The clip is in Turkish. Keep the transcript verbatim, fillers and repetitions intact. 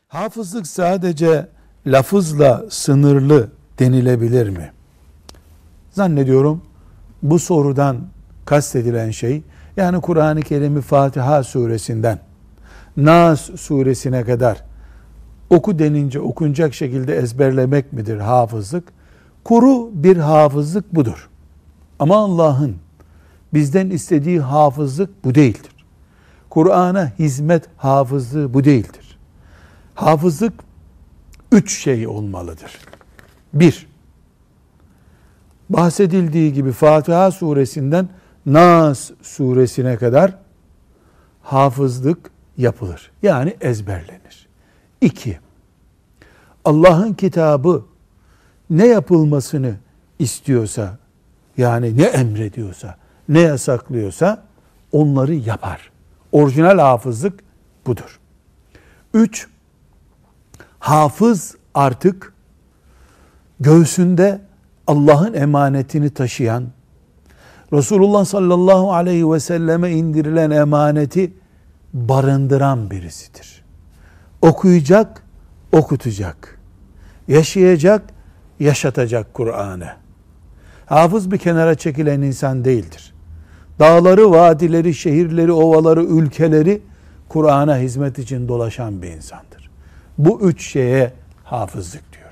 Hafızlık sadece lafızla sınırlı denilebilir mi? Zannediyorum bu sorudan kastedilen şey, yani Kur'an-ı Kerim'i Fatiha suresinden Nas suresine kadar oku denince okunacak şekilde ezberlemek midir hafızlık? Kuru bir hafızlık budur. Ama Allah'ın bizden istediği hafızlık bu değildir. Kur'an'a hizmet hafızlığı bu değildir. Hafızlık üç şey olmalıdır. Bir, bahsedildiği gibi Fatiha suresinden Nas suresine kadar hafızlık yapılır. Yani ezberlenir. İki, Allah'ın kitabı ne yapılmasını istiyorsa, yani ne emrediyorsa, ne yasaklıyorsa onları yapar. Orijinal hafızlık budur. Üç, hafız artık göğsünde Allah'ın emanetini taşıyan, Resulullah sallallahu aleyhi ve selleme indirilen emaneti barındıran birisidir. Okuyacak, okutacak. Yaşayacak, yaşatacak Kur'an'ı. Hafız bir kenara çekilen insan değildir. Dağları, vadileri, şehirleri, ovaları, ülkeleri Kur'an'a hizmet için dolaşan bir insandır. Bu üç şeye hafızlık diyor.